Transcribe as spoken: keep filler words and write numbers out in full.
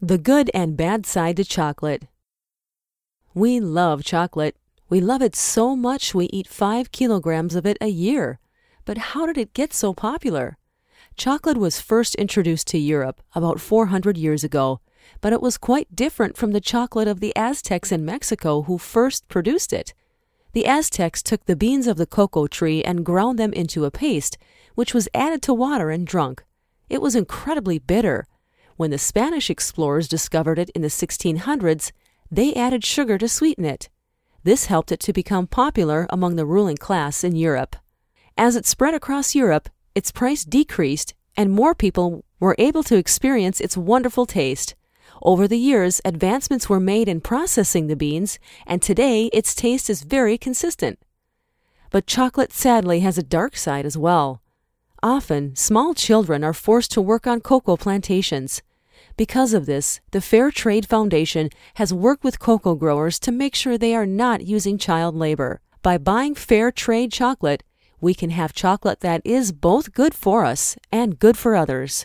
The good and bad side to chocolate. We love chocolate. We love it so much we eat five kilograms of it a year. But how did it get so popular? Chocolate was first introduced to Europe about four hundred years ago, but it was quite different from the chocolate of the Aztecs in Mexico who first produced it. The Aztecs took the beans of the cocoa tree and ground them into a paste, which was added to water and drunk. It was incredibly bitter. When the Spanish explorers discovered it in the sixteen hundreds, they added sugar to sweeten it. This helped it to become popular among the ruling class in Europe. As it spread across Europe, its price decreased and more people were able to experience its wonderful taste. Over the years, advancements were made in processing the beans, and today its taste is very consistent. But chocolate sadly has a dark side as well. Often, small children are forced to work on cocoa plantations. Because of this, the Fair Trade Foundation has worked with cocoa growers to make sure they are not using child labor. By buying fair trade chocolate, we can have chocolate that is both good for us and good for others.